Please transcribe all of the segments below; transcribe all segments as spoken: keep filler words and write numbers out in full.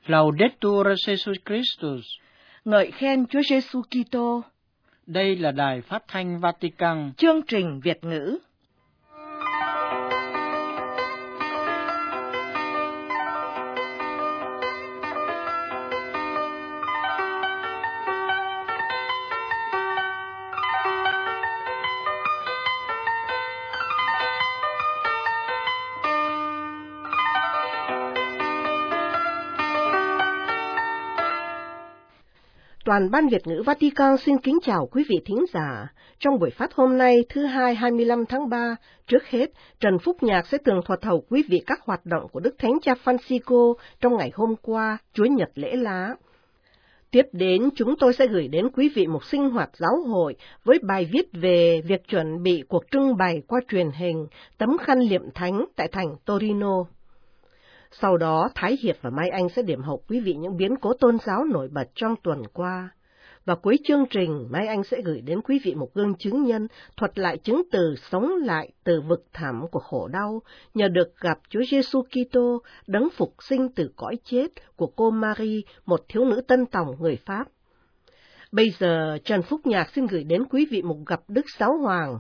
Laudetur Jesus Christus. Ngợi khen Chúa Giêsu Kitô. Đây là Đài Phát thanh Vatican. Chương trình Việt ngữ. Toàn ban Việt ngữ Vatican xin kính chào quý vị thính giả. Trong buổi phát hôm nay, thứ hai hai mươi lăm tháng ba, trước hết, Trần Phúc Nhạc sẽ tường thuật hầu quý vị các hoạt động của Đức Thánh Cha Francisco trong ngày hôm qua, Chúa Nhật lễ lá. Tiếp đến, chúng tôi sẽ gửi đến quý vị một sinh hoạt giáo hội với bài viết về việc chuẩn bị cuộc trưng bày qua truyền hình tấm khăn liệm thánh tại thành Torino. Sau đó, Thái Hiệp và Mai Anh sẽ điểm hậu quý vị những biến cố tôn giáo nổi bật trong tuần qua. Và cuối chương trình, Mai Anh sẽ gửi đến quý vị một gương chứng nhân thuật lại chứng từ sống lại từ vực thẳm của khổ đau, nhờ được gặp Chúa Giêsu Kitô đấng phục sinh từ cõi chết của cô Marie, một thiếu nữ Tân Tòng người Pháp. Bây giờ, Trần Phúc Nhạc xin gửi đến quý vị một gặp Đức Giáo Hoàng.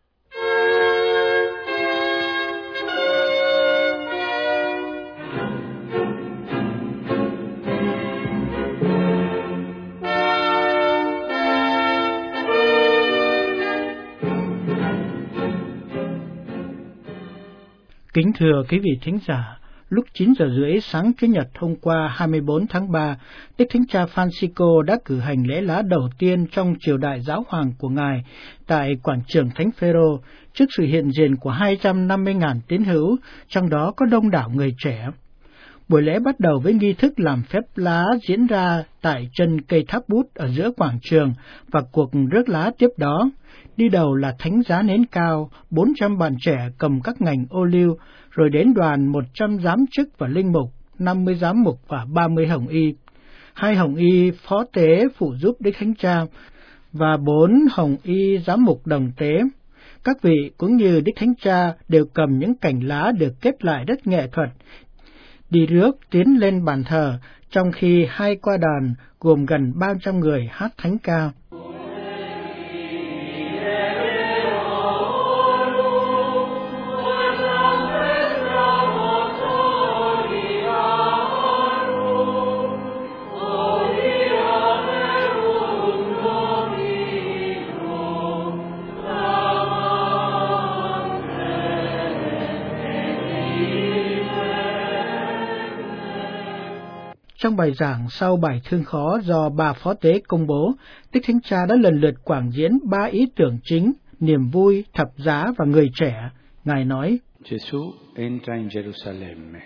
Kính thưa quý vị thính giả, lúc chín giờ rưỡi sáng Chủ nhật hôm qua hai mươi bốn tháng ba, Đức Thánh Cha Francisco đã cử hành lễ lá đầu tiên trong triều đại giáo hoàng của Ngài tại quảng trường Thánh Phêrô trước sự hiện diện của hai trăm năm mươi nghìn tín hữu, trong đó có đông đảo người trẻ. Buổi lễ bắt đầu với nghi thức làm phép lá diễn ra tại chân cây tháp bút ở giữa quảng trường và cuộc rước lá tiếp đó. Đi đầu là thánh giá nến cao, bốn trăm bạn trẻ cầm các ngành ô liu, rồi đến đoàn một trăm giám chức và linh mục, năm mươi giám mục và ba mươi hồng y. Hai hồng y phó tế phụ giúp Đức Thánh Cha và bốn hồng y giám mục đồng tế. Các vị cũng như Đức Thánh Cha đều cầm những cành lá được kết lại rất nghệ thuật, đi rước tiến lên bàn thờ, trong khi hai qua đàn gồm gần ba trăm người hát thánh ca. Trong bài giảng sau bài thương khó do bà phó tế công bố, Đức Thánh Cha đã lần lượt quảng diễn ba ý tưởng chính: niềm vui, thập giá và người trẻ. Ngài nói: Gesù entra in Gerusalemme.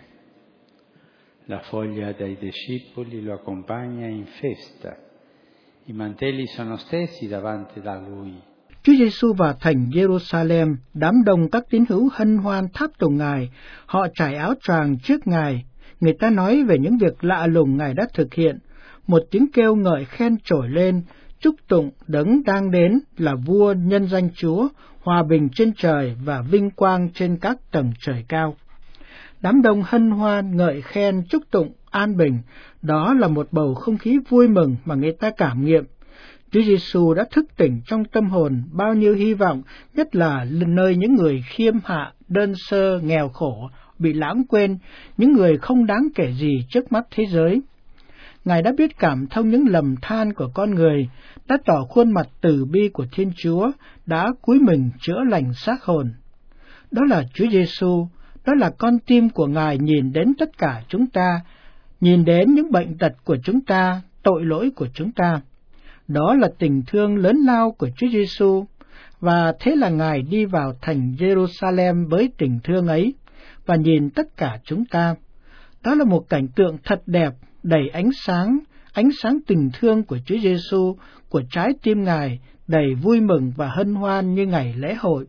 La foglia dei discepoli lo accompagna in festa. I mantelli sono stesi davanti da lui. Chúa Giêsu vào thành Jerusalem, đám đông các tín hữu hân hoan tháp tùng Ngài, họ trải áo choàng trước Ngài. Người ta nói về những việc lạ lùng Ngài đã thực hiện, một tiếng kêu ngợi khen trỗi lên, chúc tụng đấng đang đến là vua nhân danh Chúa, hòa bình trên trời và vinh quang trên các tầng trời cao. Đám đông hân hoan ngợi khen chúc tụng an bình, đó là một bầu không khí vui mừng mà người ta cảm nghiệm. Chúa Giêsu đã thức tỉnh trong tâm hồn bao nhiêu hy vọng, nhất là nơi những người khiêm hạ, đơn sơ, nghèo khổ, bị lãng quên, những người không đáng kể gì trước mắt thế giới. Ngài đã biết cảm thông những lầm than của con người, đã tỏ khuôn mặt từ bi của Thiên Chúa, đã cúi mình chữa lành xác hồn. Đó là Chúa Giêsu, đó là con tim của Ngài nhìn đến tất cả chúng ta, nhìn đến những bệnh tật của chúng ta, tội lỗi của chúng ta. Đó là tình thương lớn lao của Chúa Giêsu, và thế là Ngài đi vào thành Jerusalem với tình thương ấy và nhìn tất cả chúng ta. Đó là một cảnh tượng thật đẹp, đầy ánh sáng, ánh sáng tình thương của Chúa Giêsu, của trái tim Ngài đầy vui mừng và hân hoan như ngày lễ hội.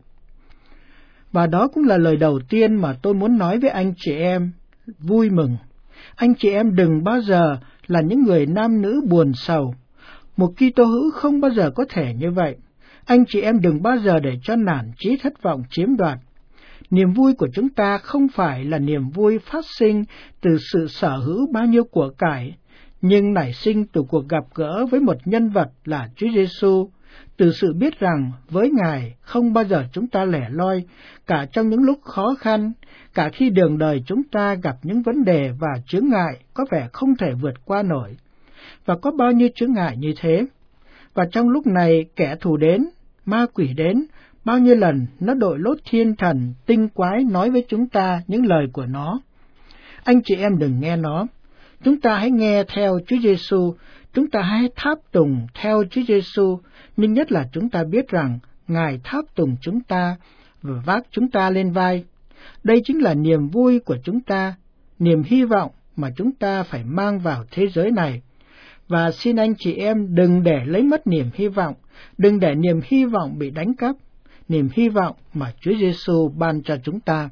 Và đó cũng là lời đầu tiên mà tôi muốn nói với anh chị em: vui mừng. Anh chị em đừng bao giờ là những người nam nữ buồn sầu. Một Kitô hữu không bao giờ có thể như vậy. Anh chị em đừng bao giờ để cho nản chí thất vọng chiếm đoạt. Niềm vui của chúng ta không phải là niềm vui phát sinh từ sự sở hữu bao nhiêu của cải, nhưng nảy sinh từ cuộc gặp gỡ với một nhân vật là Chúa Giêsu, từ sự biết rằng với Ngài không bao giờ chúng ta lẻ loi, cả trong những lúc khó khăn, cả khi đường đời chúng ta gặp những vấn đề và chướng ngại có vẻ không thể vượt qua nổi. Và có bao nhiêu chướng ngại như thế? Và trong lúc này kẻ thù đến, ma quỷ đến, bao nhiêu lần nó đội lốt thiên thần, tinh quái nói với chúng ta những lời của nó. Anh chị em đừng nghe nó. Chúng ta hãy nghe theo Chúa Giêsu, chúng ta hãy tháp tùng theo Chúa Giêsu, nhưng nhất là chúng ta biết rằng Ngài tháp tùng chúng ta và vác chúng ta lên vai. Đây chính là niềm vui của chúng ta, niềm hy vọng mà chúng ta phải mang vào thế giới này. Và xin anh chị em đừng để lấy mất niềm hy vọng, đừng để niềm hy vọng bị đánh cắp, niềm hy vọng mà Chúa Giêsu ban cho chúng ta.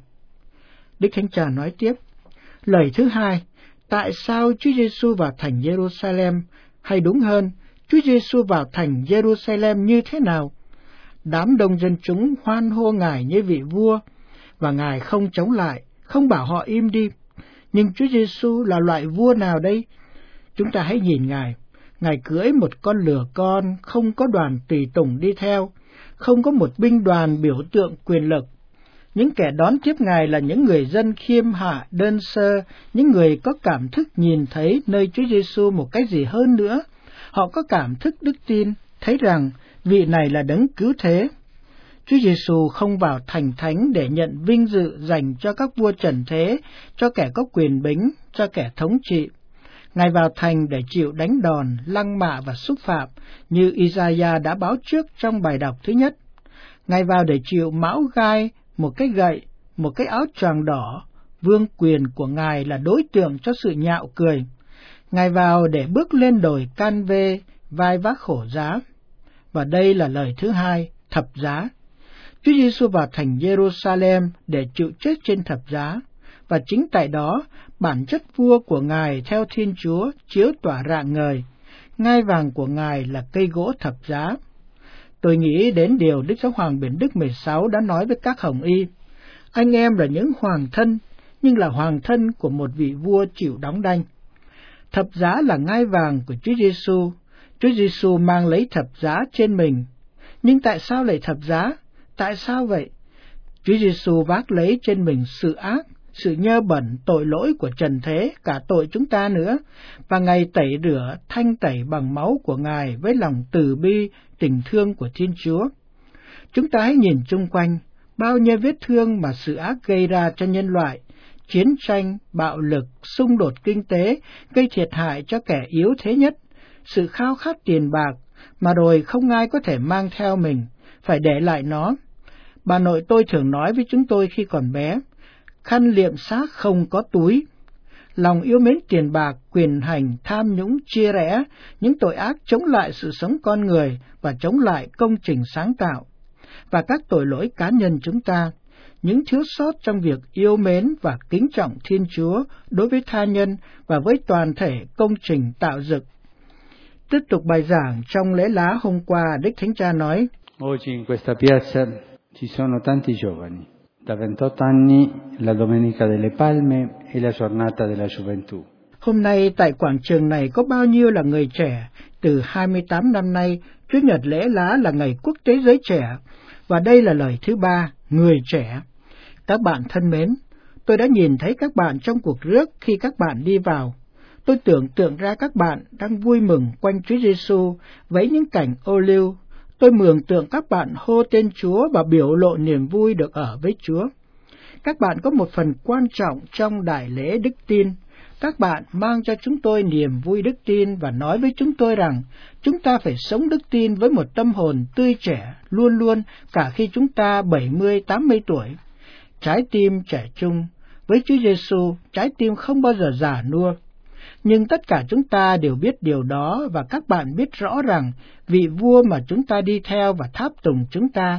Đức Thánh Cha nói tiếp, lời thứ hai, tại sao Chúa Giêsu vào thành Jerusalem, hay đúng hơn, Chúa Giêsu vào thành Jerusalem như thế nào? Đám đông dân chúng hoan hô Ngài như vị vua, và Ngài không chống lại, không bảo họ im đi. Nhưng Chúa Giêsu là loại vua nào đây? Chúng ta hãy nhìn Ngài. Ngài cưỡi một con lừa con, không có đoàn tùy tùng đi theo, không có một binh đoàn biểu tượng quyền lực. Những kẻ đón tiếp Ngài là những người dân khiêm hạ, đơn sơ, những người có cảm thức nhìn thấy nơi Chúa Giêsu một cái gì hơn nữa. Họ có cảm thức đức tin, thấy rằng vị này là đấng cứu thế. Chúa Giêsu không vào thành thánh để nhận vinh dự dành cho các vua trần thế, cho kẻ có quyền bính, cho kẻ thống trị. Ngài vào thành để chịu đánh đòn, lăng mạ và xúc phạm, như Isaiah đã báo trước trong bài đọc thứ nhất. Ngài vào để chịu mão gai, một cái gậy, một cái áo choàng đỏ. Vương quyền của Ngài là đối tượng cho sự nhạo cười. Ngài vào để bước lên đồi can vê, vai vác khổ giá. Và đây là lời thứ hai, thập giá. Chúa Giêsu vào thành Jerusalem để chịu chết trên thập giá, và chính tại đó, bản chất vua của Ngài theo Thiên Chúa chiếu tỏa rạng ngời. Ngai vàng của Ngài là cây gỗ thập giá. Tôi nghĩ đến điều Đức Giáo Hoàng Biển Đức mười sáu đã nói với các hồng y. Anh em là những hoàng thân, nhưng là hoàng thân của một vị vua chịu đóng đanh. Thập giá là ngai vàng của Chúa Giêsu. Chúa Giêsu mang lấy thập giá trên mình. Nhưng tại sao lại thập giá? Tại sao vậy? Chúa Giêsu vác lấy trên mình sự ác, sự nhơ bẩn, tội lỗi của trần thế, cả tội chúng ta nữa, và Ngài tẩy rửa, thanh tẩy bằng máu của Ngài với lòng từ bi, tình thương của Thiên Chúa. Chúng ta hãy nhìn chung quanh, bao nhiêu vết thương mà sự ác gây ra cho nhân loại, chiến tranh, bạo lực, xung đột kinh tế, gây thiệt hại cho kẻ yếu thế nhất, sự khao khát tiền bạc, mà rồi không ai có thể mang theo mình, phải để lại nó. Bà nội tôi thường nói với chúng tôi khi còn bé, khăn liệm xác không có túi. Lòng yêu mến tiền bạc, quyền hành, tham nhũng, chia rẽ, những tội ác chống lại sự sống con người và chống lại công trình sáng tạo. Và các tội lỗi cá nhân chúng ta, những thiếu sót trong việc yêu mến và kính trọng Thiên Chúa đối với tha nhân và với toàn thể công trình tạo dựng. Tiếp tục bài giảng trong lễ lá hôm qua, Đức Thánh Cha nói, Oggi in questa piazza ci sono tanti giovani. Da ventotto anni la Domenica delle Palme e la Giornata della Gioventù. Hôm nay tại quảng trường này có bao nhiêu là người trẻ, từ hai mươi tám năm nay, Chủ nhật lễ lá là ngày quốc tế giới trẻ, và đây là lời thứ ba, người trẻ. Các bạn thân mến, tôi đã nhìn thấy các bạn trong cuộc rước khi các bạn đi vào. Tôi tưởng tượng ra các bạn đang vui mừng quanh Chúa Giêsu với những cảnh ô liu. Tôi mường tượng các bạn hô tên Chúa và biểu lộ niềm vui được ở với Chúa. Các bạn có một phần quan trọng trong đại lễ đức tin. Các bạn mang cho chúng tôi niềm vui đức tin và nói với chúng tôi rằng chúng ta phải sống đức tin với một tâm hồn tươi trẻ, luôn luôn, cả khi chúng ta bảy mươi, tám mươi tuổi. Trái tim trẻ trung, với Chúa Giêsu, trái tim không bao giờ già nua. Nhưng tất cả chúng ta đều biết điều đó, và các bạn biết rõ rằng vị vua mà chúng ta đi theo và tháp tùng chúng ta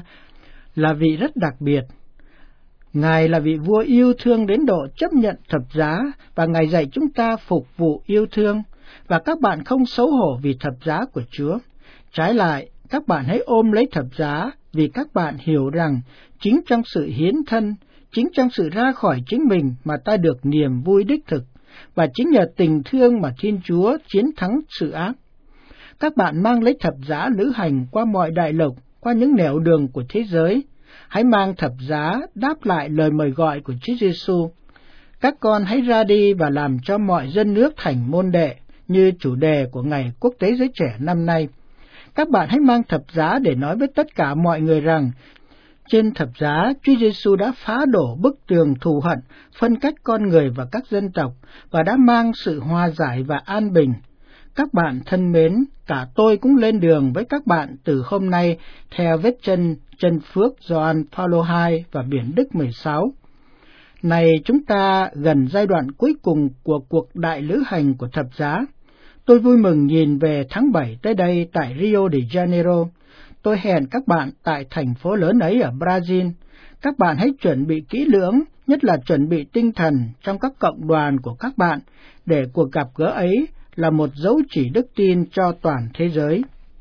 là vị rất đặc biệt. Ngài là vị vua yêu thương đến độ chấp nhận thập giá, và Ngài dạy chúng ta phục vụ yêu thương, và các bạn không xấu hổ vì thập giá của Chúa. Trái lại, các bạn hãy ôm lấy thập giá vì các bạn hiểu rằng chính trong sự hiến thân, Chính trong sự ra khỏi chính mình mà ta được niềm vui đích thực, và chính nhờ tình thương mà Thiên Chúa chiến thắng sự ác. Các bạn mang lấy thập giá lữ hành qua mọi đại lục, qua những nẻo đường của thế giới. Hãy mang thập giá đáp lại lời mời gọi của Chúa Giêsu. Các con hãy ra đi và làm cho mọi dân nước thành môn đệ, như chủ đề của Ngày Quốc tế Giới Trẻ năm nay. Các bạn hãy mang thập giá để nói với tất cả mọi người rằng, trên thập giá, Chúa Giêsu đã phá đổ bức tường thù hận, phân cách con người và các dân tộc, và đã mang sự hòa giải và an bình. Các bạn thân mến, cả tôi cũng lên đường với các bạn từ hôm nay theo vết chân chân phước Gioan Phaolô hai và biển Đức mười sáu. Này chúng ta gần giai đoạn cuối cùng của cuộc đại lữ hành của thập giá. Tôi vui mừng nhìn về tháng bảy tới đây tại Rio de Janeiro. Tôi hẹn các bạn tại thành phố lớn ấy ở Brazil. Các bạn hãy chuẩn bị kỹ lưỡng, nhất là chuẩn bị tinh thần trong các cộng đoàn của các bạn, để cuộc gặp gỡ ấy là một dấu chỉ đức tin cho toàn thế giới.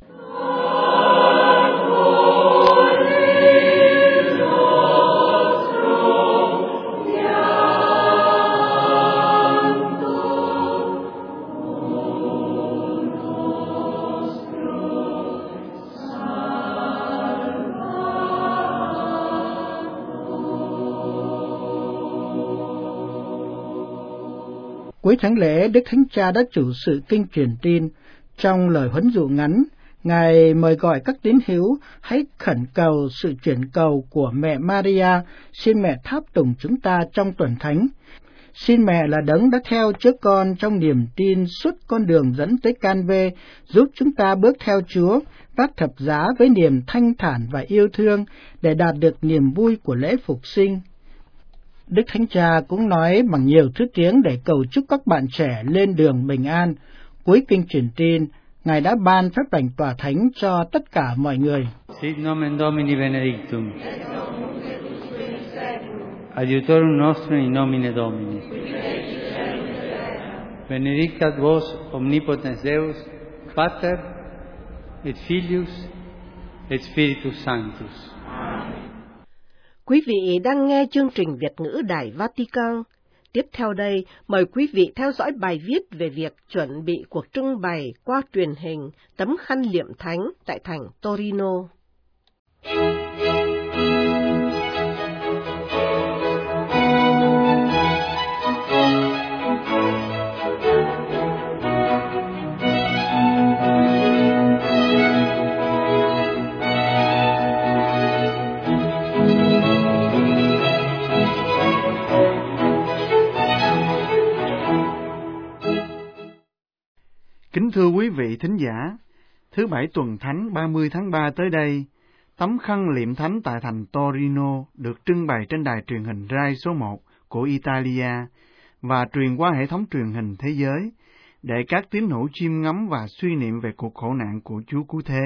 Cuối thánh lễ, Đức Thánh Cha đã chủ sự kinh truyền tin. Trong lời huấn dụ ngắn, Ngài mời gọi các tín hữu hãy khẩn cầu sự chuyển cầu của mẹ Maria, xin mẹ tháp tùng chúng ta trong tuần thánh. Xin mẹ là đấng đã theo trước con trong niềm tin suốt con đường dẫn tới Can-vê, giúp chúng ta bước theo Chúa, vác thập giá với niềm thanh thản và yêu thương để đạt được niềm vui của lễ phục sinh. Đức Thánh Cha cũng nói bằng nhiều thứ tiếng để cầu chúc các bạn trẻ lên đường bình an. Cuối kinh truyền tin, Ngài đã ban phép lành tòa thánh cho tất cả mọi người. Sit nomen Domini benedictum. Adiutorum nostrum in nomine Domini. Benedicat vos omnipotens Deus, Pater et Filius et Spiritus Sanctus. Quý vị đang nghe chương trình Việt ngữ Đài Vatican. Tiếp theo đây, mời quý vị theo dõi bài viết về việc chuẩn bị cuộc trưng bày qua truyền hình tấm khăn liệm thánh tại thành Torino. Kính thưa quý vị thính giả, thứ Bảy tuần Thánh ba mươi tháng ba tới đây, tấm khăn liệm thánh tại thành Torino được trưng bày trên đài truyền hình Rai số một của Italia và truyền qua hệ thống truyền hình thế giới, để các tín hữu chiêm ngắm và suy niệm về cuộc khổ nạn của Chúa Cứu Thế.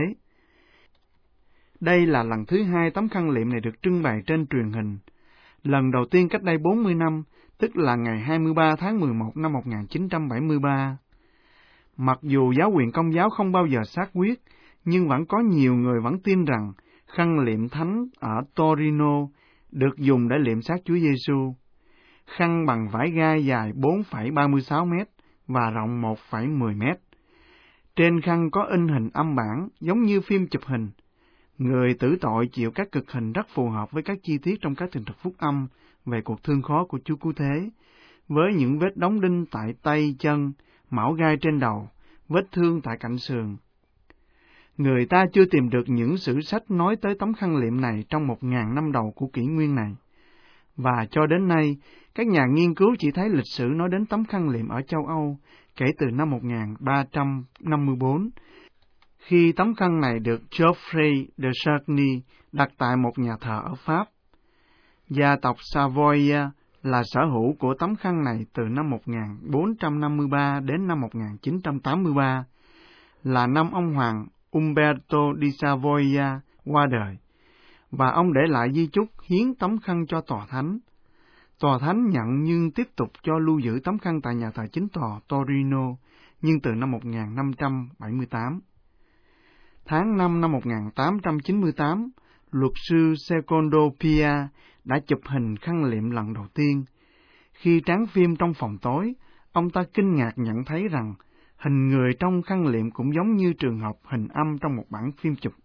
Đây là lần thứ hai tấm khăn liệm này được trưng bày trên truyền hình. Lần đầu tiên cách đây bốn mươi năm, tức là ngày hai mươi ba tháng mười một năm một nghìn chín trăm bảy mươi ba. Mặc dù giáo quyền Công giáo không bao giờ xác quyết, nhưng vẫn có nhiều người vẫn tin rằng khăn liệm thánh ở Torino được dùng để liệm xác Chúa Giêsu. Khăn bằng vải gai dài bốn phẩy ba mươi sáu mét và rộng một phẩy mười mét. Trên khăn có in hình âm bản giống như phim chụp hình. Người tử tội chịu các cực hình rất phù hợp với các chi tiết trong các trình thuật phúc âm về cuộc thương khó của Chúa Cứu Thế, với những vết đóng đinh tại tay chân, mão gai trên đầu, vết thương tại cạnh sườn. Người ta chưa tìm được những sử sách nói tới tấm khăn liệm này trong một ngàn năm đầu của kỷ nguyên này. Và cho đến nay, các nhà nghiên cứu chỉ thấy lịch sử nói đến tấm khăn liệm ở châu Âu kể từ năm một nghìn ba trăm năm mươi tư, khi tấm khăn này được Geoffrey de Charny đặt tại một nhà thờ ở Pháp. Gia tộc Savoia là sở hữu của tấm khăn này từ năm một nghìn bốn trăm năm mươi ba đến năm một nghìn chín trăm tám mươi ba, là năm ông hoàng Umberto di Savoia qua đời, và ông để lại di chúc hiến tấm khăn cho tòa thánh. Tòa thánh nhận nhưng tiếp tục cho lưu giữ tấm khăn tại nhà thờ chính tòa Torino, nhưng từ năm một nghìn năm trăm bảy mươi tám. Tháng năm năm một nghìn tám trăm chín mươi tám, luật sư Secondo Pia đã chụp hình khăn liệm lần đầu tiên. Khi tráng phim trong phòng tối, ông ta kinh ngạc nhận thấy rằng hình người trong khăn liệm cũng giống như trường hợp hình âm trong một bản phim chụp.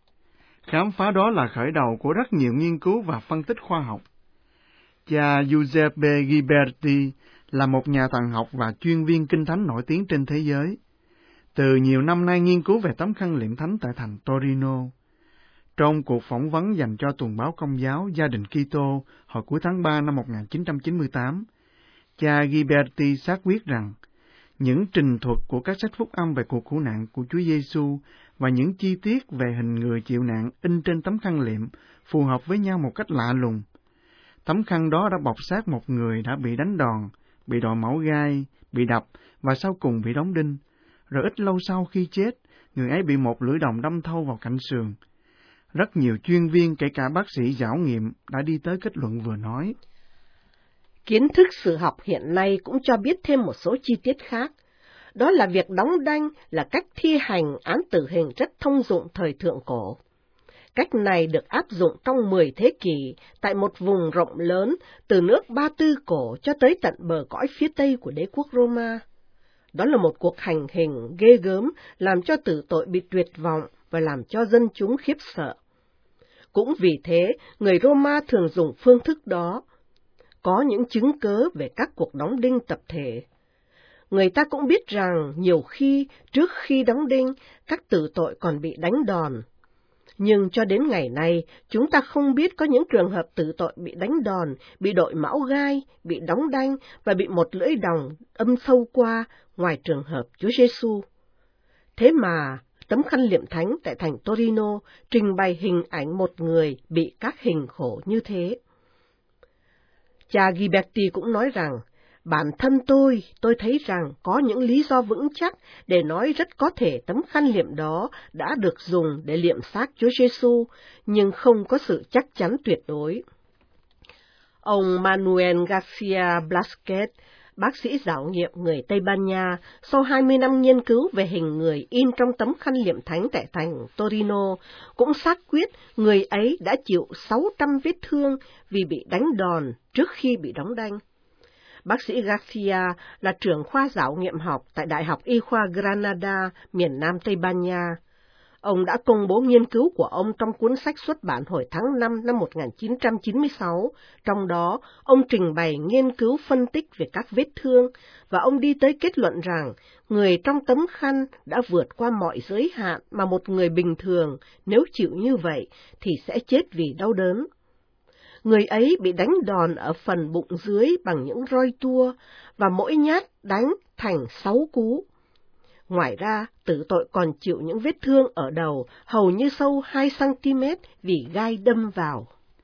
Khám phá đó là khởi đầu của rất nhiều nghiên cứu và phân tích khoa học. Cha Giuseppe Ghiberti là một nhà thần học và chuyên viên kinh thánh nổi tiếng trên thế giới. Từ nhiều năm nay nghiên cứu về tấm khăn liệm thánh tại thành Torino. Trong cuộc phỏng vấn dành cho tuần báo Công giáo Gia đình Kitô hồi cuối tháng ba năm một nghìn chín trăm chín mươi tám, cha Ghiberti xác quyết rằng những trình thuật của các sách phúc âm về cuộc khổ nạn của Chúa Giêsu và những chi tiết về hình người chịu nạn in trên tấm khăn liệm phù hợp với nhau một cách lạ lùng. Tấm khăn đó đã bọc xác một người đã bị đánh đòn, bị đội mão gai, bị đập và sau cùng bị đóng đinh. Rồi ít lâu sau khi chết, người ấy bị một lưỡi đồng đâm thâu vào cạnh sườn. Rất nhiều chuyên viên, kể cả bác sĩ giảo nghiệm, đã đi tới kết luận vừa nói. Kiến thức sử học hiện nay cũng cho biết thêm một số chi tiết khác. Đó là việc đóng đanh là cách thi hành án tử hình rất thông dụng thời thượng cổ. Cách này được áp dụng trong mười thế kỷ tại một vùng rộng lớn từ nước Ba Tư cổ cho tới tận bờ cõi phía tây của đế quốc Roma. Đó là một cuộc hành hình ghê gớm làm cho tử tội bị tuyệt vọng và làm cho dân chúng khiếp sợ. Cũng vì thế, người Roma thường dùng phương thức đó. Có những chứng cớ về các cuộc đóng đinh tập thể. Người ta cũng biết rằng nhiều khi, trước khi đóng đinh, các tử tội còn bị đánh đòn. Nhưng cho đến ngày nay, chúng ta không biết có những trường hợp tử tội bị đánh đòn, bị đội mão gai, bị đóng đanh và bị một lưỡi đồng âm sâu qua, ngoài trường hợp Chúa Giêsu. Thế mà, tấm khăn liệm thánh tại thành Torino trình bày hình ảnh một người bị các hình khổ như thế. Cha Ghiberti cũng nói rằng, bản thân tôi, tôi thấy rằng có những lý do vững chắc để nói rất có thể tấm khăn liệm đó đã được dùng để liệm xác Chúa Giêsu, nhưng không có sự chắc chắn tuyệt đối. Ông Manuel Garcia Blasquez, bác sĩ giảo nghiệm người Tây Ban Nha, sau hai mươi năm nghiên cứu về hình người in trong tấm khăn liệm thánh tại thành Torino, cũng xác quyết người ấy đã chịu sáu trăm vết thương vì bị đánh đòn trước khi bị đóng đanh. Bác sĩ Garcia là trưởng khoa giảo nghiệm học tại Đại học Y khoa Granada, miền Nam Tây Ban Nha. Ông đã công bố nghiên cứu của ông trong cuốn sách xuất bản hồi tháng năm năm một nghìn chín trăm chín mươi sáu, trong đó ông trình bày nghiên cứu phân tích về các vết thương, và ông đi tới kết luận rằng người trong tấm khăn đã vượt qua mọi giới hạn mà một người bình thường, nếu chịu như vậy, thì sẽ chết vì đau đớn. Người ấy bị đánh đòn ở phần bụng dưới bằng những roi tua, và mỗi nhát đánh thành sáu cú. Ngoài ra, tử tội còn chịu những vết thương ở đầu hầu như sâu hai xăng-ti-mét vì gai đâm vào.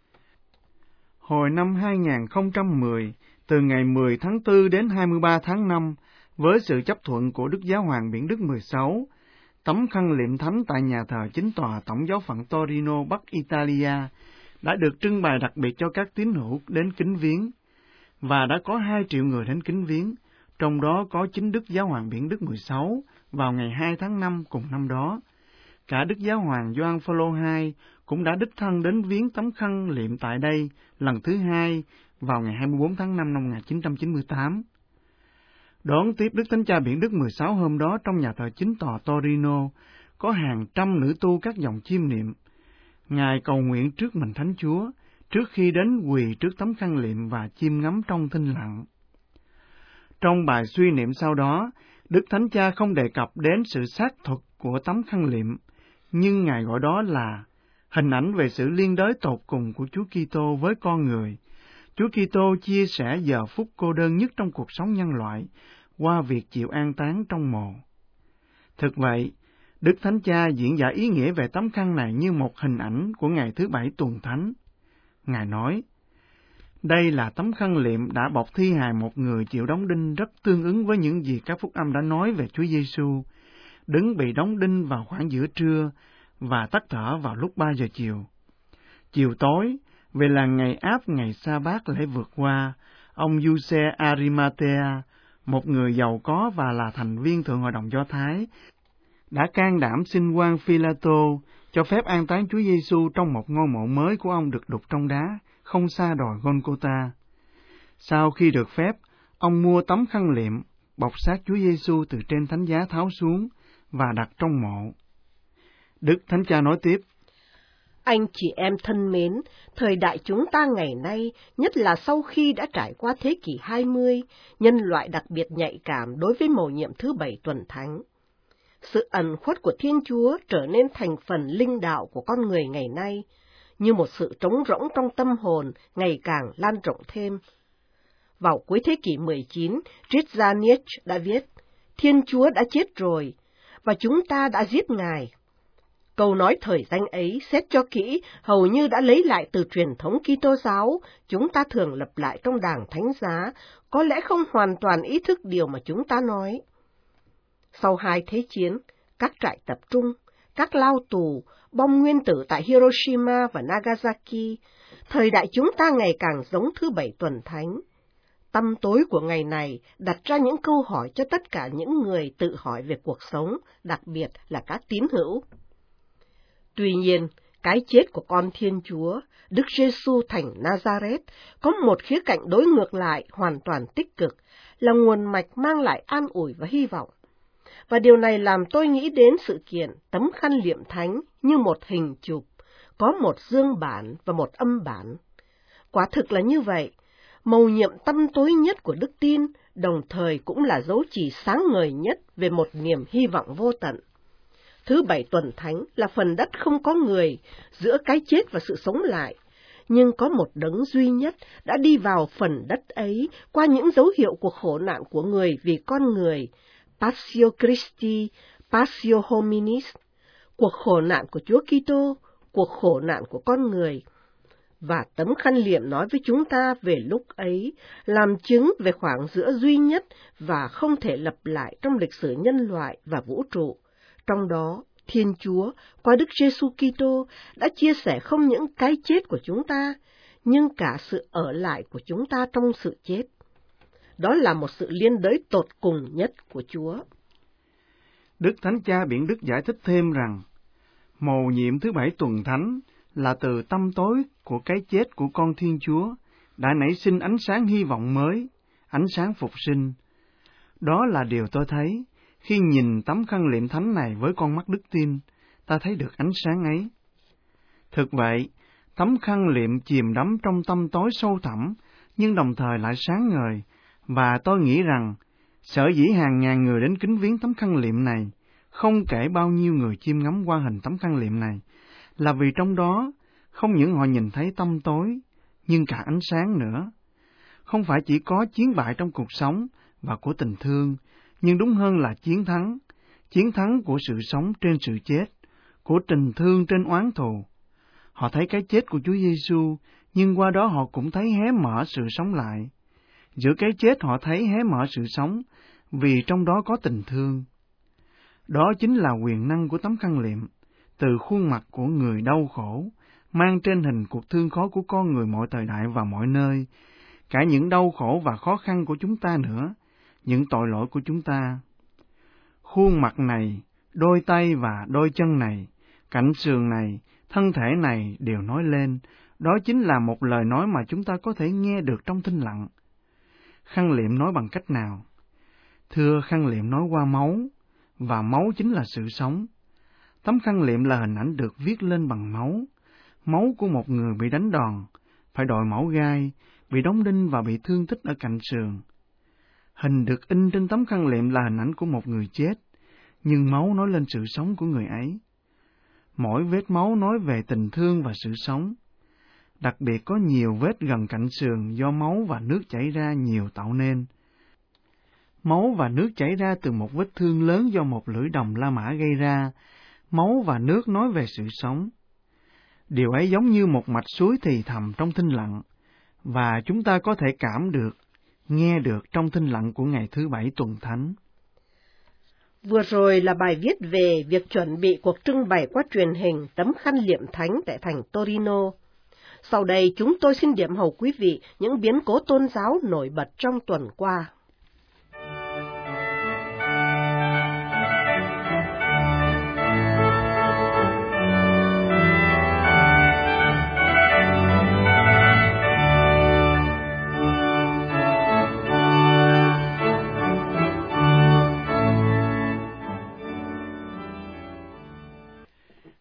Hồi năm hai nghìn không trăm mười, từ ngày mười tháng tư đến hai mươi ba tháng năm, với sự chấp thuận của Đức Giáo hoàng Biển Đức mười sáu, tấm khăn liệm thánh tại nhà thờ chính tòa Tổng giáo phận Torino, Bắc Italia, đã được trưng bày đặc biệt cho các tín hữu đến kính viếng, và đã có hai triệu người đến kính viếng, trong đó có chính Đức Giáo hoàng Biển Đức mười sáu vào ngày hai tháng năm cùng năm đó. Cả Đức Giáo hoàng Gioan Phaolô đệ nhị cũng đã đích thân đến viếng tấm khăn liệm tại đây lần thứ hai vào ngày hai mươi bốn tháng năm năm một nghìn chín trăm chín mươi tám. Đón tiếp Đức Thánh Cha Biển Đức mười sáu hôm đó trong nhà thờ chính tòa Torino, có hàng trăm nữ tu các dòng chiêm niệm. Ngài cầu nguyện trước mình Thánh Chúa, trước khi đến quỳ trước tấm khăn liệm và chiêm ngắm trong thinh lặng. Trong bài suy niệm sau đó, Đức Thánh Cha không đề cập đến sự xác thực của tấm khăn liệm, nhưng Ngài gọi đó là hình ảnh về sự liên đới tột cùng của Chúa Kitô với con người. Chúa Kitô chia sẻ giờ phút cô đơn nhất trong cuộc sống nhân loại qua việc chịu an táng trong mồ. Thực vậy, Đức Thánh Cha diễn giải ý nghĩa về tấm khăn này như một hình ảnh của ngày thứ bảy tuần thánh. Ngài nói, đây là tấm khăn liệm đã bọc thi hài một người chịu đóng đinh rất tương ứng với những gì các phúc âm đã nói về Chúa Giêsu, đứng bị đóng đinh vào khoảng giữa trưa và tắt thở vào lúc ba giờ chiều. Chiều tối, về là ngày áp ngày sa-bát lễ vượt qua, ông Giuse Arimathea, một người giàu có và là thành viên Thượng Hội đồng Do Thái, đã can đảm xin quan Phi-la-tô cho phép an táng Chúa Giêsu trong một ngôi mộ mới của ông được đục trong đá, không xa đồi Gôn-cô-ta. Sau khi được phép, ông mua tấm khăn liệm, bọc xác Chúa Giêsu từ trên thánh giá tháo xuống và đặt trong mộ. Đức Thánh Cha nói tiếp: Anh chị em thân mến, thời đại chúng ta ngày nay, nhất là sau khi đã trải qua thế kỷ hai mươi, nhân loại đặc biệt nhạy cảm đối với mầu nhiệm thứ bảy tuần thánh. Sự ẩn khuất của Thiên Chúa trở nên thành phần linh đạo của con người ngày nay, như một sự trống rỗng trong tâm hồn ngày càng lan rộng thêm. Vào cuối thế kỷ mười chín, triết gia Nietzsche đã viết, Thiên Chúa đã chết rồi, và chúng ta đã giết Ngài. Câu nói thời danh ấy xét cho kỹ hầu như đã lấy lại từ truyền thống Kitô giáo, chúng ta thường lặp lại trong đàng thánh giá, có lẽ không hoàn toàn ý thức điều mà chúng ta nói. Sau hai thế chiến, các trại tập trung, các lao tù, bom nguyên tử tại Hiroshima và Nagasaki, thời đại chúng ta ngày càng giống thứ bảy tuần thánh. Tăm tối của ngày này đặt ra những câu hỏi cho tất cả những người tự hỏi về cuộc sống, đặc biệt là các tín hữu. Tuy nhiên, cái chết của con Thiên Chúa, Đức Giêsu thành Nazareth, có một khía cạnh đối ngược lại hoàn toàn tích cực, là nguồn mạch mang lại an ủi và hy vọng. Và điều này làm tôi nghĩ đến sự kiện tấm khăn liệm thánh như một hình chụp, có một dương bản và một âm bản. Quả thực là như vậy, mầu nhiệm tâm tối nhất của đức tin, đồng thời cũng là dấu chỉ sáng ngời nhất về một niềm hy vọng vô tận. Thứ bảy tuần thánh là phần đất không có người, giữa cái chết và sự sống lại, nhưng có một đấng duy nhất đã đi vào phần đất ấy qua những dấu hiệu của khổ nạn của người vì con người, Passio Christi, Passio Hominis, cuộc khổ nạn của Chúa Kitô, cuộc khổ nạn của con người. Và tấm khăn liệm nói với chúng ta về lúc ấy, làm chứng về khoảng giữa duy nhất và không thể lặp lại trong lịch sử nhân loại và vũ trụ. Trong đó, Thiên Chúa, qua Đức Giêsu Kitô, đã chia sẻ không những cái chết của chúng ta, nhưng cả sự ở lại của chúng ta trong sự chết. Đó là một sự liên đới tột cùng nhất của Chúa. Đức Thánh Cha Biển Đức giải thích thêm rằng, mầu nhiệm thứ bảy tuần thánh là từ tăm tối của cái chết của con Thiên Chúa đã nảy sinh ánh sáng hy vọng mới, ánh sáng phục sinh. Đó là điều tôi thấy khi nhìn tấm khăn liệm thánh này với con mắt đức tin, ta thấy được ánh sáng ấy. Thực vậy, tấm khăn liệm chìm đắm trong tăm tối sâu thẳm, nhưng đồng thời lại sáng ngời, và tôi nghĩ rằng, sở dĩ hàng ngàn người đến kính viếng tấm khăn liệm này, không kể bao nhiêu người chiêm ngắm qua hình tấm khăn liệm này, là vì trong đó không những họ nhìn thấy tăm tối, nhưng cả ánh sáng nữa. Không phải chỉ có chiến bại trong cuộc sống và của tình thương, nhưng đúng hơn là chiến thắng, chiến thắng của sự sống trên sự chết, của tình thương trên oán thù. Họ thấy cái chết của Chúa Giêsu, nhưng qua đó họ cũng thấy hé mở sự sống lại. Giữa cái chết họ thấy hé mở sự sống, vì trong đó có tình thương. Đó chính là quyền năng của tấm khăn liệm, từ khuôn mặt của người đau khổ, mang trên hình cuộc thương khó của con người mọi thời đại và mọi nơi, cả những đau khổ và khó khăn của chúng ta nữa, những tội lỗi của chúng ta. Khuôn mặt này, đôi tay và đôi chân này, cạnh sườn này, thân thể này đều nói lên, đó chính là một lời nói mà chúng ta có thể nghe được trong thinh lặng. Khăn liệm nói bằng cách nào? Thưa, khăn liệm nói qua máu, và máu chính là sự sống. Tấm khăn liệm là hình ảnh được viết lên bằng máu, máu của một người bị đánh đòn, phải đội mão gai, bị đóng đinh và bị thương tích ở cạnh sườn. Hình được in trên tấm khăn liệm là hình ảnh của một người chết, nhưng máu nói lên sự sống của người ấy. Mỗi vết máu nói về tình thương và sự sống. Đặc biệt có nhiều vết gần cạnh sườn do máu và nước chảy ra nhiều tạo nên. Máu và nước chảy ra từ một vết thương lớn do một lưỡi đồng La Mã gây ra. Máu và nước nói về sự sống. Điều ấy giống như một mạch suối thì thầm trong thinh lặng, và chúng ta có thể cảm được, nghe được trong thinh lặng của ngày thứ bảy tuần thánh. Vừa rồi là bài viết về việc chuẩn bị cuộc trưng bày qua truyền hình tấm khăn liệm thánh tại thành Torino. Sau đây chúng tôi xin điểm hầu quý vị những biến cố tôn giáo nổi bật trong tuần qua.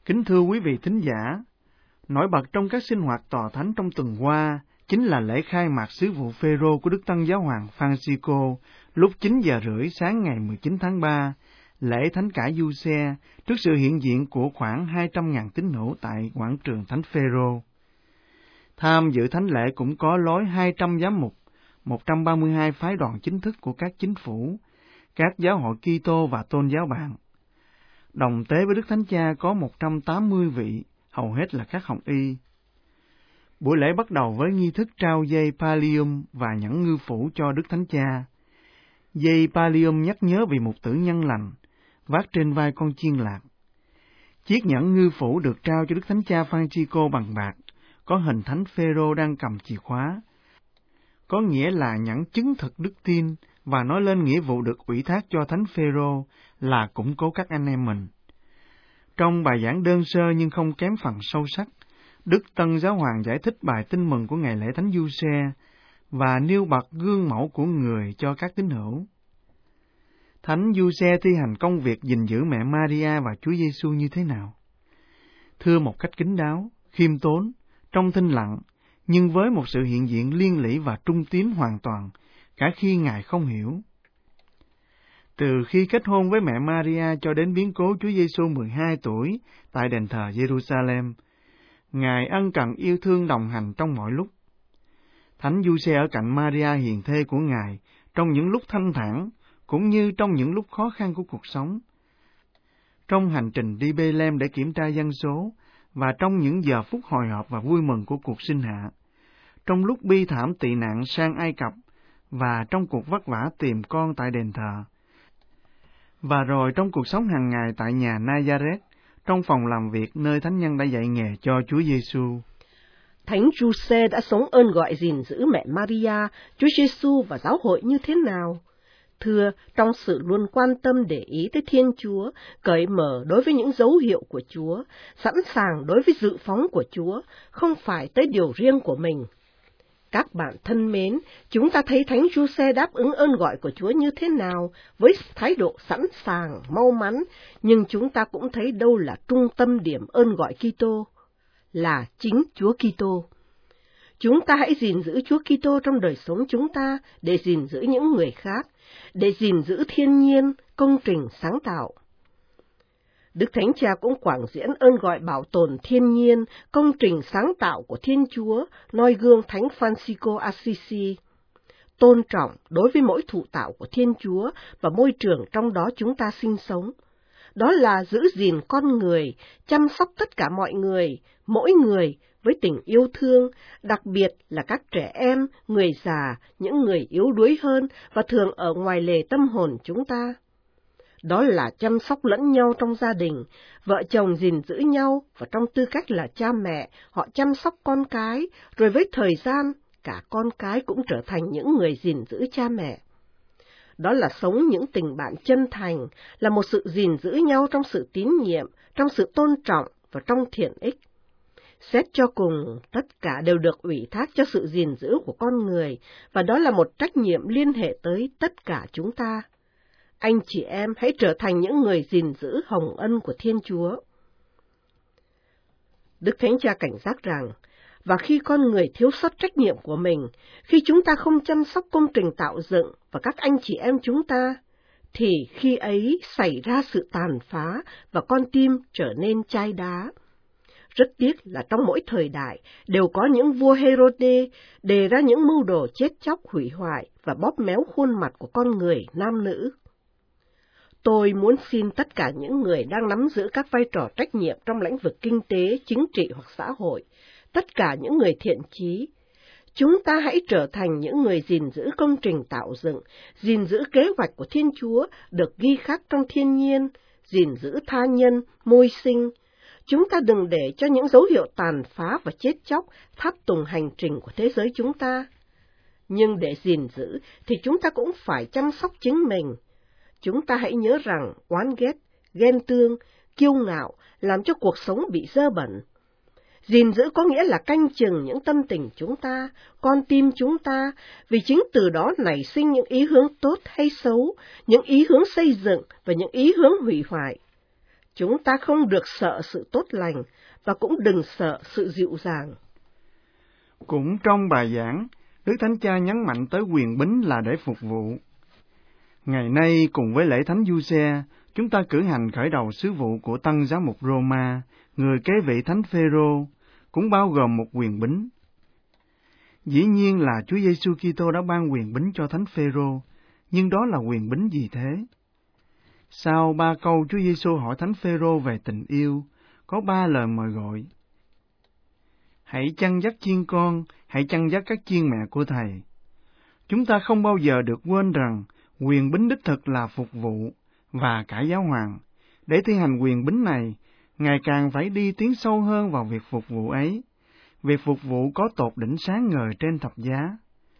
Kính thưa quý vị thính giả, nổi bật trong các sinh hoạt tòa thánh trong tuần qua chính là lễ khai mạc sứ vụ Phêrô của Đức Tăng Giáo hoàng Francisco lúc chín giờ rưỡi sáng ngày mười chín tháng ba, lễ thánh cả Giuse trước sự hiện diện của khoảng hai trăm nghìn tín hữu tại quảng trường Thánh Phêrô. Tham dự thánh lễ cũng có lối hai trăm giám mục, một trăm ba mươi hai phái đoàn chính thức của các chính phủ, các giáo hội Kitô và tôn giáo bạn. Đồng tế với Đức Thánh Cha có một trăm tám mươi vị, hầu hết là các học y. Buổi lễ bắt đầu với nghi thức trao dây pallium và nhẫn ngư phủ cho Đức Thánh Cha. Dây pallium nhắc nhớ vị mục tử nhân lành, vác trên vai con chiên lạc. Chiếc nhẫn ngư phủ được trao cho Đức Thánh Cha Francisco bằng bạc, có hình Thánh Phêrô đang cầm chìa khóa, có nghĩa là nhẫn chứng thực đức tin và nói lên nghĩa vụ được ủy thác cho Thánh Phêrô là củng cố các anh em mình. Trong bài giảng đơn sơ nhưng không kém phần sâu sắc, Đức Tân Giáo Hoàng giải thích bài tin mừng của ngày lễ Thánh Giuse và nêu bật gương mẫu của người cho các tín hữu. Thánh Giuse thi hành công việc gìn giữ mẹ Maria và Chúa Giêsu như thế nào? Thưa một cách kín đáo, khiêm tốn, trong thinh lặng, nhưng với một sự hiện diện liên lỉ và trung tín hoàn toàn, cả khi Ngài không hiểu. Từ khi kết hôn với mẹ Maria cho đến biến cố Chúa Giêsu mười hai tuổi tại đền thờ Jerusalem, Ngài ân cần yêu thương đồng hành trong mọi lúc. Thánh Giuse ở cạnh Maria hiền thê của Ngài trong những lúc thanh thản, cũng như trong những lúc khó khăn của cuộc sống. Trong hành trình đi Bê-lem để kiểm tra dân số, và trong những giờ phút hồi hộp và vui mừng của cuộc sinh hạ, trong lúc bi thảm tị nạn sang Ai Cập, và trong cuộc vất vả tìm con tại đền thờ, và rồi trong cuộc sống hàng ngày tại nhà Nazareth, trong phòng làm việc nơi thánh nhân đã dạy nghề cho Chúa Giêsu. Thánh Giuse đã sống ơn gọi gìn giữ mẹ Maria, Chúa Giêsu và giáo hội như thế nào? Thưa, trong sự luôn quan tâm để ý tới Thiên Chúa, cởi mở đối với những dấu hiệu của Chúa, sẵn sàng đối với dự phóng của Chúa, không phải tới điều riêng của mình. Các bạn thân mến, chúng ta thấy Thánh Giuse đáp ứng ơn gọi của Chúa như thế nào, với thái độ sẵn sàng, mau mắn, nhưng chúng ta cũng thấy đâu là trung tâm điểm ơn gọi Kitô, là chính Chúa Kitô. Chúng ta hãy gìn giữ Chúa Kitô trong đời sống chúng ta để gìn giữ những người khác, để gìn giữ thiên nhiên, công trình sáng tạo. Đức Thánh Cha cũng quảng diễn ơn gọi bảo tồn thiên nhiên, công trình sáng tạo của Thiên Chúa, noi gương Thánh Francisco Assisi. Tôn trọng đối với mỗi thụ tạo của Thiên Chúa và môi trường trong đó chúng ta sinh sống. Đó là giữ gìn con người, chăm sóc tất cả mọi người, mỗi người với tình yêu thương, đặc biệt là các trẻ em, người già, những người yếu đuối hơn và thường ở ngoài lề tâm hồn chúng ta. Đó là chăm sóc lẫn nhau trong gia đình, vợ chồng gìn giữ nhau và trong tư cách là cha mẹ, họ chăm sóc con cái, rồi với thời gian, cả con cái cũng trở thành những người gìn giữ cha mẹ. Đó là sống những tình bạn chân thành, là một sự gìn giữ nhau trong sự tín nhiệm, trong sự tôn trọng và trong thiện ích. Xét cho cùng, tất cả đều được ủy thác cho sự gìn giữ của con người, và đó là một trách nhiệm liên hệ tới tất cả chúng ta. Anh chị em hãy trở thành những người gìn giữ hồng ân của Thiên Chúa. Đức Thánh Cha cảnh giác rằng, và khi con người thiếu sót trách nhiệm của mình, khi chúng ta không chăm sóc công trình tạo dựng và các anh chị em chúng ta, thì khi ấy xảy ra sự tàn phá và con tim trở nên chai đá. Rất tiếc là trong mỗi thời đại đều có những vua Herode đề ra những mưu đồ chết chóc hủy hoại và bóp méo khuôn mặt của con người nam nữ. Tôi muốn xin tất cả những người đang nắm giữ các vai trò trách nhiệm trong lĩnh vực kinh tế, chính trị hoặc xã hội, tất cả những người thiện chí, chúng ta hãy trở thành những người gìn giữ công trình tạo dựng, gìn giữ kế hoạch của Thiên Chúa được ghi khắc trong thiên nhiên, gìn giữ tha nhân, môi sinh. Chúng ta đừng để cho những dấu hiệu tàn phá và chết chóc tháp tùng hành trình của thế giới chúng ta. Nhưng để gìn giữ thì chúng ta cũng phải chăm sóc chính mình. Chúng ta hãy nhớ rằng oán ghét, ghen tương, kiêu ngạo làm cho cuộc sống bị dơ bẩn. Gìn giữ có nghĩa là canh chừng những tâm tình chúng ta, con tim chúng ta, vì chính từ đó nảy sinh những ý hướng tốt hay xấu, những ý hướng xây dựng và những ý hướng hủy hoại. Chúng ta không được sợ sự tốt lành, và cũng đừng sợ sự dịu dàng. Cũng trong bài giảng, Đức Thánh Cha nhấn mạnh tới quyền bính là để phục vụ. Ngày nay, cùng với lễ Thánh Giuse, chúng ta cử hành khởi đầu sứ vụ của Tăng Giám mục Roma, người kế vị Thánh Phêrô, cũng bao gồm một quyền bính. Dĩ nhiên là Chúa Giêsu Kitô đã ban quyền bính cho Thánh Phêrô, nhưng đó là quyền bính gì thế? Sau ba câu Chúa Giêsu hỏi Thánh Phêrô về tình yêu, có ba lời mời gọi. Hãy chăn dắt chiên con, hãy chăn dắt các chiên mẹ của Thầy. Chúng ta không bao giờ được quên rằng quyền bính đích thực là phục vụ, và cả giáo hoàng, để thi hành quyền bính này, ngày càng phải đi tiến sâu hơn vào việc phục vụ ấy. Việc phục vụ có tột đỉnh sáng ngời trên thập giá.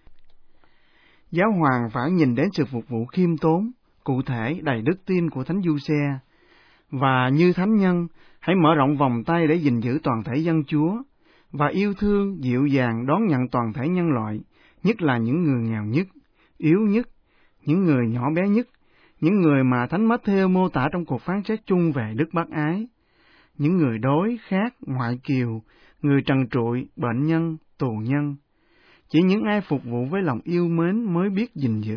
Giáo hoàng phải nhìn đến sự phục vụ khiêm tốn, cụ thể đầy đức tin của Thánh Giuse, và như thánh nhân, hãy mở rộng vòng tay để gìn giữ toàn thể dân Chúa, và yêu thương, dịu dàng đón nhận toàn thể nhân loại, nhất là những người nghèo nhất, yếu nhất, những người nhỏ bé nhất, những người mà Thánh Mát-thêu mô tả trong cuộc phán xét chung về đức bác ái, những người đói, khát, ngoại kiều, người trần trụi, bệnh nhân, tù nhân. Chỉ những ai phục vụ với lòng yêu mến mới biết gìn giữ.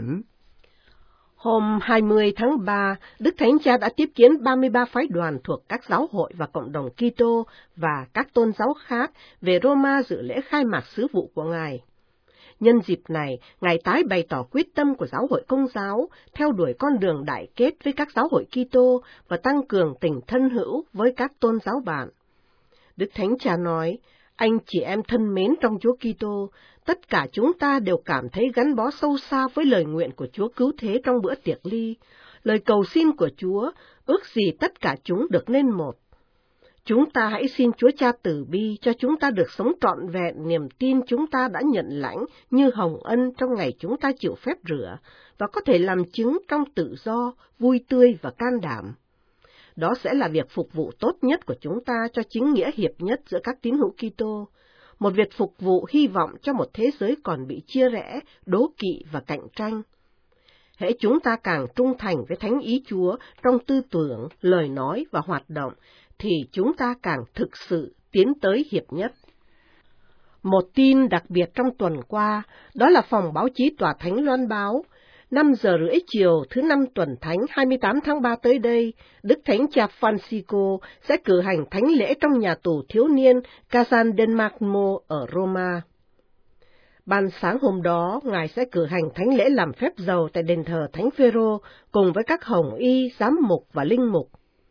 Hôm hai mươi tháng ba, Đức Thánh Cha đã tiếp kiến ba mươi ba phái đoàn thuộc các giáo hội và cộng đồng Kitô và các tôn giáo khác về Roma dự lễ khai mạc sứ vụ của Ngài. Nhân dịp này, Ngài tái bày tỏ quyết tâm của giáo hội Công giáo theo đuổi con đường đại kết với các giáo hội Kitô và tăng cường tình thân hữu với các tôn giáo bạn. Đức Thánh Cha nói, anh chị em thân mến trong Chúa Kitô, tất cả chúng ta đều cảm thấy gắn bó sâu xa với lời nguyện của Chúa cứu thế trong bữa tiệc ly, lời cầu xin của Chúa, ước gì tất cả chúng được nên một. Chúng ta hãy xin Chúa Cha từ bi cho chúng ta được sống trọn vẹn niềm tin chúng ta đã nhận lãnh như hồng ân trong ngày chúng ta chịu phép rửa, và có thể làm chứng trong tự do, vui tươi và can đảm. Đó sẽ là việc phục vụ tốt nhất của chúng ta cho chính nghĩa hiệp nhất giữa các tín hữu Kitô, một việc phục vụ hy vọng cho một thế giới còn bị chia rẽ, đố kỵ và cạnh tranh. Hễ chúng ta càng trung thành với thánh ý Chúa trong tư tưởng, lời nói và hoạt động, thì chúng ta càng thực sự tiến tới hiệp nhất. Một tin đặc biệt trong tuần qua, đó là phòng báo chí Tòa Thánh loan báo, năm giờ rưỡi chiều thứ năm tuần thánh hai mươi tám tháng ba tới đây, Đức Thánh Cha Francisco sẽ cử hành thánh lễ trong nhà tù thiếu niên Casal del Marmo ở Roma. Ban sáng hôm đó, Ngài sẽ cử hành thánh lễ làm phép dầu tại đền thờ Thánh Phêrô cùng với các hồng y, giám mục và linh mục.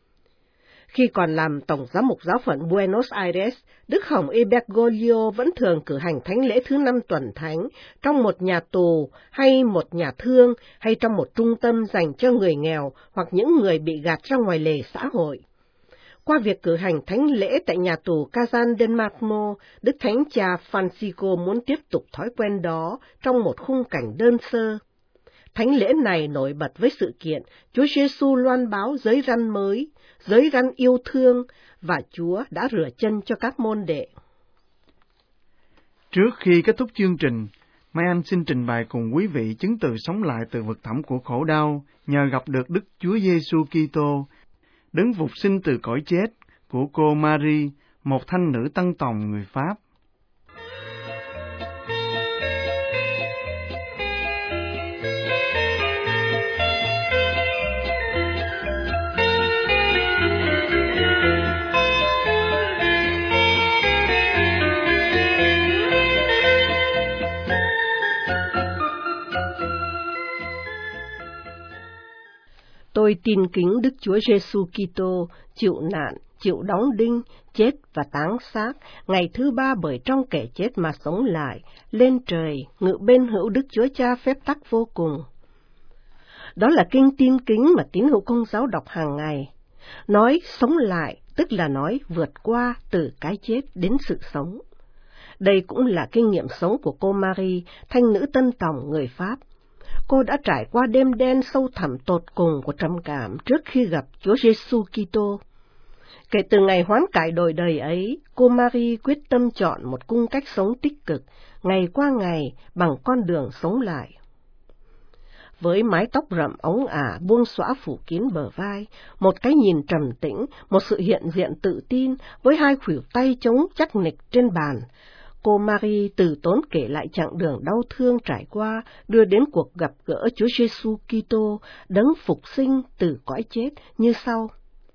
Khi còn làm Tổng giám mục giáo phận Buenos Aires, Đức Hồng Y Bergoglio vẫn thường cử hành thánh lễ thứ năm tuần thánh trong một nhà tù hay một nhà thương hay trong một trung tâm dành cho người nghèo hoặc những người bị gạt ra ngoài lề xã hội. Qua việc cử hành thánh lễ tại nhà tù Casal del Marmo, Đức Thánh Cha Francisco muốn tiếp tục thói quen đó trong một khung cảnh đơn sơ. Thánh lễ này nổi bật với sự kiện Chúa Giêsu loan báo giới răn mới, giới răn yêu thương, và Chúa đã rửa chân cho các môn đệ. Trước khi kết thúc chương trình, Mai Anh xin trình bày cùng quý vị chứng từ sống lại từ vực thẳm của khổ đau nhờ gặp được Đức Chúa Giêsu Kitô, đấng phục sinh từ cõi chết, của cô Marie, một thanh nữ Tân Tòng người Pháp. Tôi tin kính Đức Chúa Giêsu Kitô chịu nạn, chịu đóng đinh, chết và táng xác, ngày thứ ba bởi trong kẻ chết mà sống lại, lên trời, ngự bên hữu Đức Chúa Cha phép tắc vô cùng. Đó là kinh tin kính mà tín hữu Công giáo đọc hàng ngày. Nói sống lại, tức là nói vượt qua từ cái chết đến sự sống. Đây cũng là kinh nghiệm sống của cô Marie, thanh nữ Tân Tòng người Pháp. Cô đã trải qua đêm đen sâu thẳm tột cùng của trầm cảm trước khi gặp Chúa Giêsu Kitô. Kể từ ngày hoán cải đổi đời ấy, cô Marie quyết tâm chọn một cung cách sống tích cực, ngày qua ngày bằng con đường sống lại. với mái tóc rậm ống ả buông xõa phủ kín bờ vai, một cái nhìn trầm tĩnh, một sự hiện diện tự tin, với hai khuỷu tay chống chắc nịch trên bàn. Cô Marie từ tốn kể lại chặng đường đau thương trải qua, đưa đến cuộc gặp gỡ Chúa Giêsu Kitô, đấng phục sinh từ cõi chết như sau.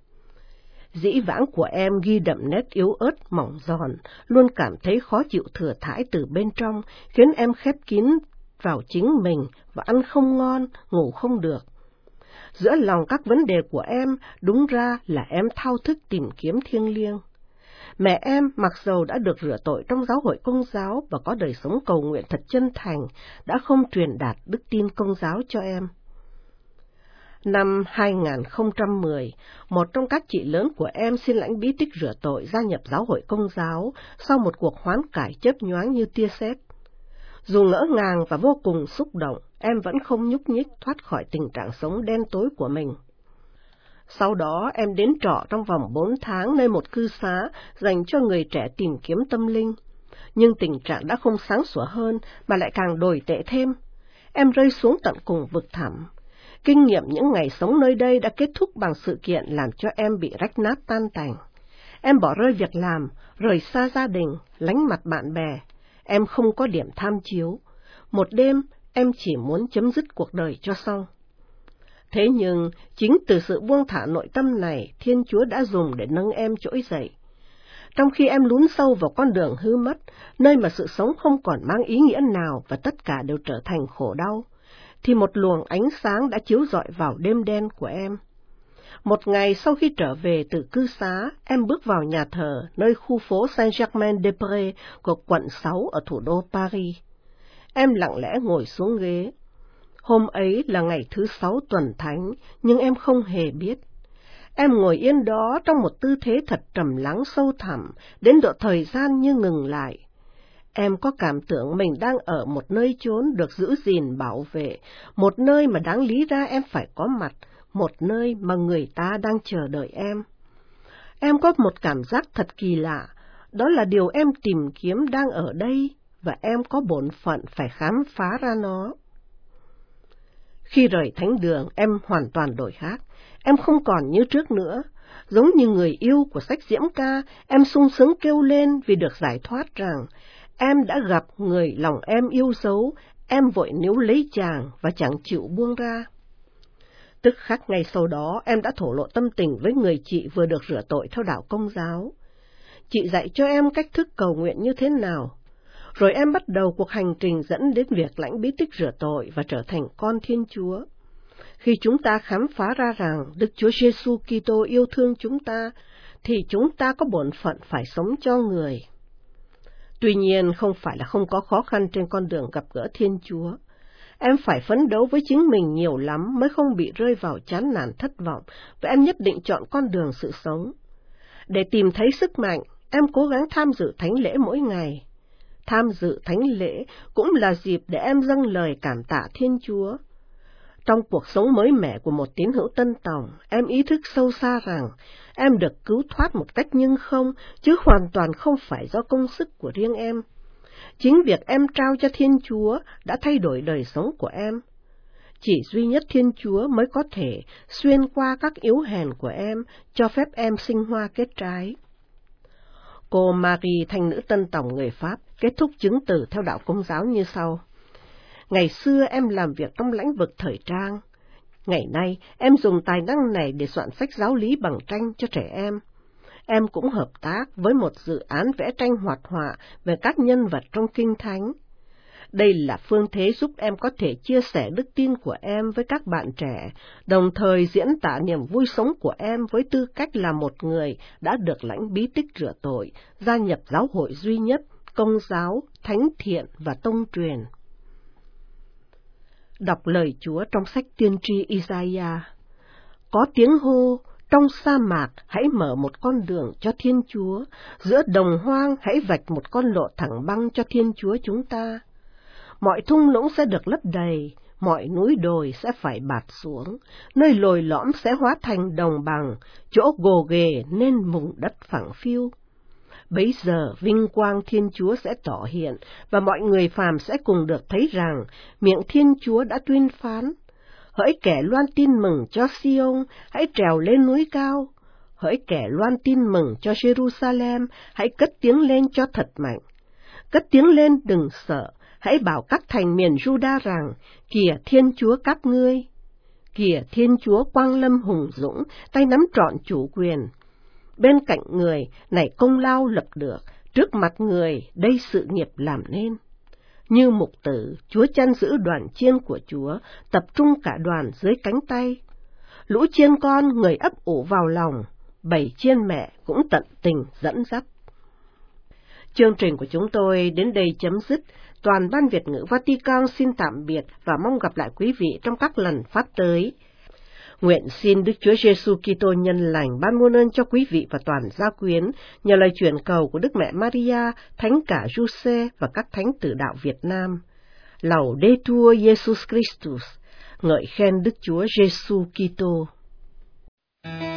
Dĩ vãng của em ghi đậm nét yếu ớt, mỏng giòn, luôn cảm thấy khó chịu thừa thãi từ bên trong, khiến em khép kín vào chính mình và ăn không ngon, ngủ không được. Giữa lòng các vấn đề của em, đúng ra là em thao thức tìm kiếm thiêng liêng. Mẹ em, mặc dầu đã được rửa tội trong giáo hội Công giáo và có đời sống cầu nguyện thật chân thành, đã không truyền đạt đức tin Công giáo cho em. Năm hai nghìn không trăm mười, một trong các chị lớn của em xin lãnh bí tích rửa tội gia nhập giáo hội Công giáo sau một cuộc hoán cải chớp nhoáng như tia sét. Dù ngỡ ngàng và vô cùng xúc động, em vẫn không nhúc nhích thoát khỏi tình trạng sống đen tối của mình. Sau đó em đến trọ trong vòng bốn tháng nơi một cư xá dành cho người trẻ tìm kiếm tâm linh. Nhưng tình trạng đã không sáng sủa hơn mà lại càng đồi tệ thêm. Em rơi xuống tận cùng vực thẳm. Kinh nghiệm những ngày sống nơi đây đã kết thúc bằng sự kiện làm cho em bị rách nát tan tành. Em bỏ rơi việc làm, rời xa gia đình, lánh mặt bạn bè. Em không có điểm tham chiếu. Một đêm, em chỉ muốn chấm dứt cuộc đời cho xong. Thế nhưng, chính từ sự buông thả nội tâm này, Thiên Chúa đã dùng để nâng em trỗi dậy. Trong khi em lún sâu vào con đường hư mất, nơi mà sự sống không còn mang ý nghĩa nào và tất cả đều trở thành khổ đau, thì một luồng ánh sáng đã chiếu rọi vào đêm đen của em. Một ngày sau khi trở về từ cư xá, em bước vào nhà thờ nơi khu phố Saint-Germain-des-Prés của quận sáu ở thủ đô Paris. Em lặng lẽ ngồi xuống ghế. Hôm ấy là ngày thứ sáu tuần thánh, nhưng em không hề biết. Em ngồi yên đó trong một tư thế thật trầm lắng sâu thẳm, đến độ thời gian như ngừng lại. Em có cảm tưởng mình đang ở một nơi chốn được giữ gìn bảo vệ, một nơi mà đáng lý ra em phải có mặt, một nơi mà người ta đang chờ đợi em. Em có một cảm giác thật kỳ lạ, đó là điều em tìm kiếm đang ở đây, và em có bổn phận phải khám phá ra nó. Khi rời thánh đường, em hoàn toàn đổi khác. Em không còn như trước nữa. Giống như người yêu của sách diễm ca, em sung sướng kêu lên vì được giải thoát rằng em đã gặp người lòng em yêu dấu, em vội níu lấy chàng và chẳng chịu buông ra. Tức khắc ngay sau đó, em đã thổ lộ tâm tình với người chị vừa được rửa tội theo đạo Công giáo. Chị dạy cho em cách thức cầu nguyện như thế nào. Rồi em bắt đầu cuộc hành trình dẫn đến việc lãnh bí tích rửa tội và trở thành con Thiên Chúa. Khi chúng ta khám phá ra rằng Đức Chúa Giêsu Kitô yêu thương chúng ta, thì chúng ta có bổn phận phải sống cho người. Tuy nhiên, không phải là không có khó khăn trên con đường gặp gỡ Thiên Chúa. Em phải phấn đấu với chính mình nhiều lắm mới không bị rơi vào chán nản thất vọng, và em nhất định chọn con đường sự sống. Để tìm thấy sức mạnh, em cố gắng tham dự thánh lễ mỗi ngày. Tham dự thánh lễ cũng là dịp để em dâng lời cảm tạ Thiên Chúa. Trong cuộc sống mới mẻ của một tín hữu tân tòng, em ý thức sâu xa rằng em được cứu thoát một cách nhưng không, chứ hoàn toàn không phải do công sức của riêng em. Chính việc em trao cho Thiên Chúa đã thay đổi đời sống của em. Chỉ duy nhất Thiên Chúa mới có thể xuyên qua các yếu hèn của em, cho phép em sinh hoa kết trái. Cô Marie, thanh nữ tân tòng người Pháp, kết thúc chứng từ theo đạo Công giáo như sau. Ngày xưa em làm việc trong lĩnh vực thời trang. Ngày nay, em dùng tài năng này để soạn sách giáo lý bằng tranh cho trẻ em. Em cũng hợp tác với một dự án vẽ tranh hoạt họa về các nhân vật trong Kinh Thánh. Đây là phương thế giúp em có thể chia sẻ đức tin của em với các bạn trẻ, đồng thời diễn tả niềm vui sống của em với tư cách là một người đã được lãnh bí tích rửa tội, gia nhập giáo hội duy nhất, Công giáo, thánh thiện và tông truyền. Đọc lời Chúa trong sách tiên tri Isaiah. Có tiếng hô, trong sa mạc hãy mở một con đường cho Thiên Chúa, giữa đồng hoang hãy vạch một con lộ thẳng băng cho Thiên Chúa chúng ta. Mọi thung lũng sẽ được lấp đầy, mọi núi đồi sẽ phải bạt xuống, nơi lồi lõm sẽ hóa thành đồng bằng, chỗ gồ ghề nên vùng đất phẳng phiu. Bấy giờ vinh quang Thiên Chúa sẽ tỏ hiện, và mọi người phàm sẽ cùng được thấy rằng miệng Thiên Chúa đã tuyên phán, Hỡi kẻ loan tin mừng cho Sion, hãy trèo lên núi cao. Hỡi kẻ loan tin mừng cho Jerusalem, hãy cất tiếng lên cho thật mạnh. Cất tiếng lên đừng sợ, hãy bảo các thành miền Juda rằng, kìa Thiên Chúa các ngươi. Kìa Thiên Chúa quang lâm hùng dũng, tay nắm trọn chủ quyền. Bên cạnh người, này công lao lập được, trước mặt người, đây sự nghiệp làm nên. Như mục tử, Chúa chăn giữ đoàn chiên của Chúa, tập trung cả đoàn dưới cánh tay. Lũ chiên con người ấp ủ vào lòng, bầy chiên mẹ cũng tận tình dẫn dắt. Chương trình của chúng tôi đến đây chấm dứt. Toàn ban Việt ngữ Vatican xin tạm biệt và mong gặp lại quý vị trong các lần phát tới. Nguyện xin Đức Chúa Giêsu Kitô nhân lành ban muôn ơn cho quý vị và toàn gia quyến nhờ lời truyền cầu của Đức Mẹ Maria, Thánh cả Giuse và các thánh tử đạo Việt Nam. Laudetur Jesus Christus, ngợi khen Đức Chúa Giêsu Kitô.